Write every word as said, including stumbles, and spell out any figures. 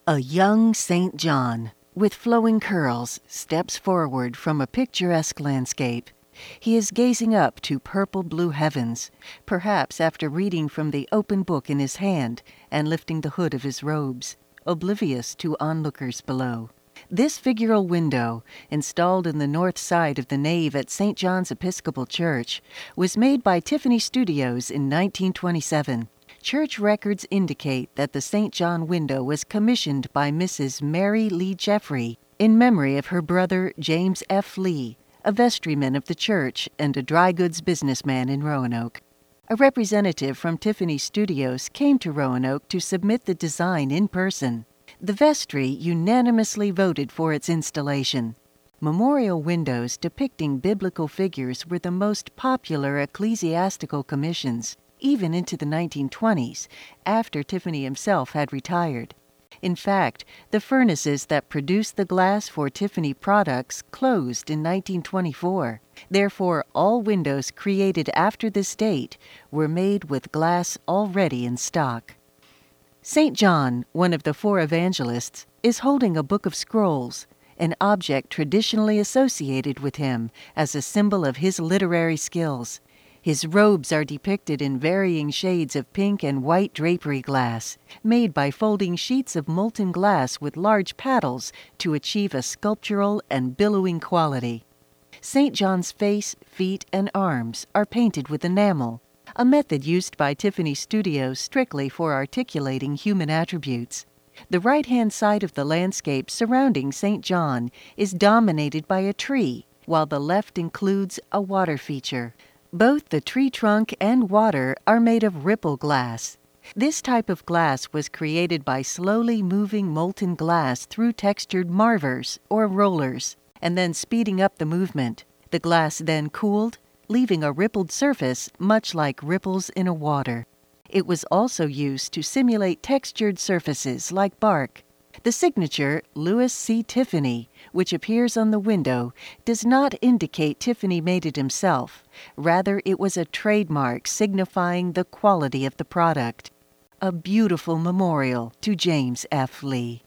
A young Saint John, with flowing curls, steps forward from a picturesque landscape. He is gazing up to purple-blue heavens, perhaps after reading from the open book in his hand and lifting the hood of his robes, oblivious to onlookers below. This figural window, installed in the north side of the nave at Saint John's Episcopal Church, was made by Tiffany Studios in nineteen twenty-seven. Church records indicate that the Saint John window was commissioned by Missus Mary Lee Jeffrey in memory of her brother James F. Lee, a vestryman of the church and a dry goods businessman in Roanoke. A representative from Tiffany Studios came to Roanoke to submit the design in person. The vestry unanimously voted for its installation. Memorial windows depicting biblical figures were the most popular ecclesiastical commissions, even into the nineteen twenties, after Tiffany himself had retired. In fact, the furnaces that produced the glass for Tiffany products closed in nineteen twenty-four. Therefore, all windows created after this date were made with glass already in stock. Saint John, one of the four evangelists, is holding a book of scrolls, an object traditionally associated with him as a symbol of his literary skills. His robes are depicted in varying shades of pink and white drapery glass, made by folding sheets of molten glass with large paddles to achieve a sculptural and billowing quality. Saint John's face, feet, and arms are painted with enamel, a method used by Tiffany Studios strictly for articulating human attributes. The right-hand side of the landscape surrounding Saint John is dominated by a tree, while the left includes a water feature. Both the tree trunk and water are made of ripple glass. This type of glass was created by slowly moving molten glass through textured marvers, or rollers, and then speeding up the movement. The glass then cooled, leaving a rippled surface much like ripples in a water. It was also used to simulate textured surfaces like bark. The signature, Louis C. Tiffany, which appears on the window, does not indicate Tiffany made it himself. Rather, it was a trademark signifying the quality of the product. A beautiful memorial to James F. Lee.